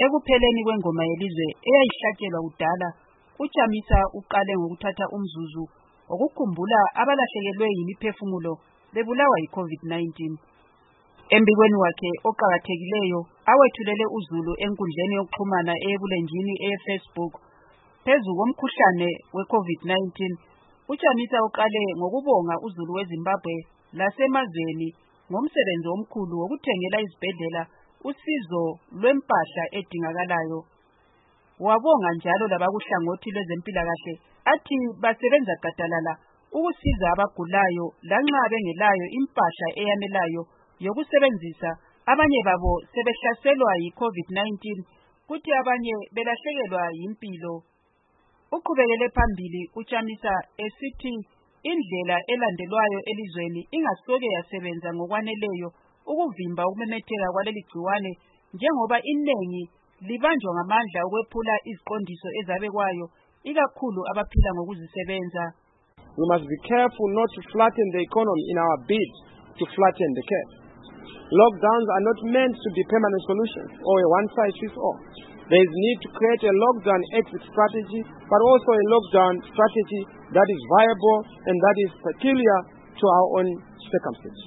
Ekupheleni kwengoma yelizwe eyayihlatshelwa kudala, uChamisa uqale ngokuthatha umzuzu okukhumbula abalahlekelwe yimiphefumulo bebulawa yiCovid-19. Embikweni wakhe oqhakathekileyo awethulele uZulu enkundleni yokuxhumana eyebulenjini eFacebook phezu komkhuhlane weCovid-19, uChamisa uqale ngokubonga uZulu weZimbabwe lasemazweni ngomsebenzi omkhulu wokuthengela izibhedlela usizo lwempahla edingakalayo. Wabonga njalo labakuhlangothi lwezempilakahle athi basebenza gadalala ukusiza abagulayo lanxa bengelayo impahla eyanelayo yokusebenzisa. Abanye babo sebehlaselwa yiCovid-19 kuthi abanye belahlekelwa yimpilo. Uqhubekele phambili uChamisa esithi indlela elandelwayo elizweni ingasoke yasebenza ngokwaneleyo ukuvimba ukumemetheka kwaleli gciwane, njengoba inengi libanjwa ngamandla ukwephula iziqondiso ezabekwayo, ikakhulu abaphila ngokuzisebenza. We must be careful not to flatten the economy in our bid to flatten the curve. Lockdowns are not meant to be permanent solutions or a one-size-fits-all. There is need to create a lockdown exit strategy, but also a lockdown strategy that is viable and that is peculiar to our own circumstances.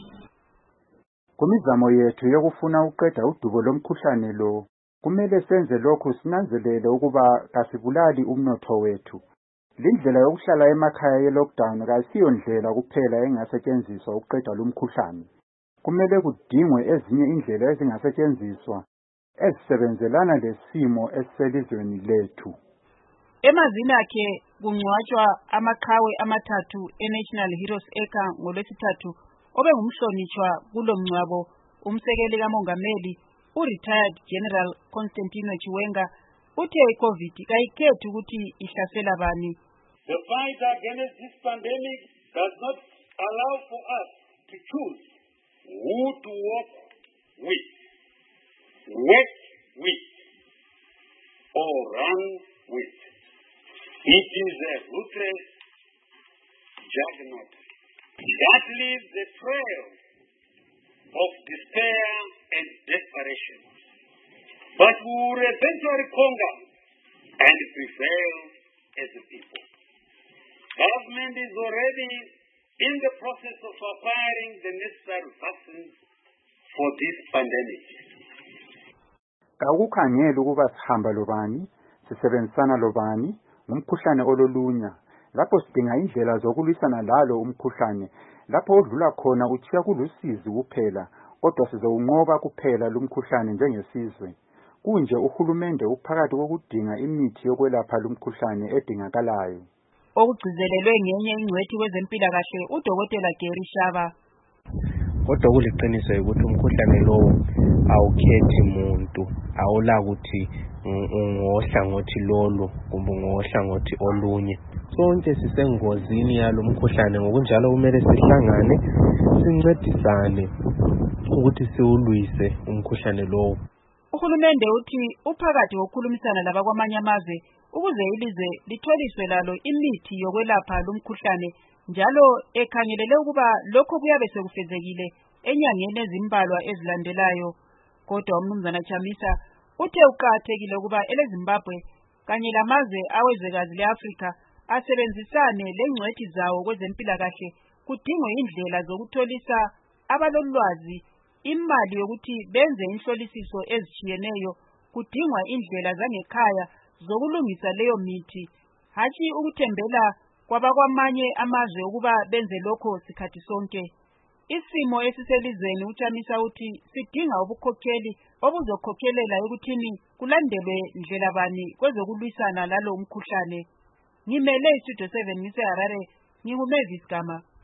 Kumizamo yethu yokufuna ukuqeda udubo lomkhuhlane lo, kumele senze lokhu sinanzelele ukuba kasibulali umnotho wethu. Lindlela yokuhlala emakhaya ye-lockdown kayisiyo ndlela kuphela engasetshenziswa ukuqeda lumkhuhlane. Kumele kudingwe ezinye indlela ezingasetshenziswa ezisebenzelana lesimo esiselizweni lethu. Emazini akhe kungcwatshwa amaqhawe amathathu eNational Heroes Acre ngoLwesithathu obengumhlonitshwa kulo mngcwabo umsekeli kamongameli u-retired General Constantino Chiwenga. Uthe iCovid kayikhethi ukuthi ihlasela bani. The fight against this pandemic does not allow for us to choose who to work with, or run with. It is a ruthless juggernaut that leaves a trail of despair and desperation. But we will eventually conquer and prevail as a people. Government is already in the process of acquiring the necessary vaccines for this pandemic. Akukhangela ukuba sihamba lobani, sisebenzisana lobani, ngumkhuhlane ololunya. Lapho sidinga indlela zokulwisana lalo umkhuhlane, lapho odlula khona uchiya kulusizi kuphela, kodwa sizowunqoba kuphela lumkhuhlane njengesizwe. Kunje uhulumende uphakathi kokudinga imithi yokwelapha lumkhuhlane edingakalayo. Okugcizelelwe ngenye ingcwethi wezempilakahle uDokotela Gary Shaba. Kodwa kuliqiniso ukuthi umkhuhlane lowo awukhethi umuntu, awula ukuthi ngohlangothi lolo kumbe ngohlangothi olunye. Sonke sisengozini yalo mkhuhlane, ngokunjalo kumele sihlangane sincedisane ukuthi siwulwise umkhuhlane lowo. Uhulumende uthi uphakathi wokukhulumisana labakwamanye amazwe ukuze ilizwe litholiswe lalo imithi yokwelapha lumkhuhlane, njalo ekhangelele ukuba lokho kuyabe sekufezekile enyangeni ezimbalwa ezilandelayo. Kodwa umnumzana Chamisa uthe uqakathekile ukuba eleZimbabwe kanye lamazwe awezwekazi leAfrika asebenzisane lengcwethi zawo kwezempilakahle, kudingwe indlela zokutholisa abalolwazi imali yokuthi benze inhlolisiso ezitshiyeneyo, kudingwa indlela zangekhaya zokulungisa leyo mithi, hatshi ukuthembela kwabakwamanye amazwe ukuba benze lokho sikhathi sonke. Isimo esiselizweni uChamisa uthi sidinga ubukhokheli obuzokhokhelela ekuthini kulandelwe ndlela bani kwezokulwisana lalo umkhuhlane. Ngimele iStudio 7 ngise Harare, nginguMavis Gama.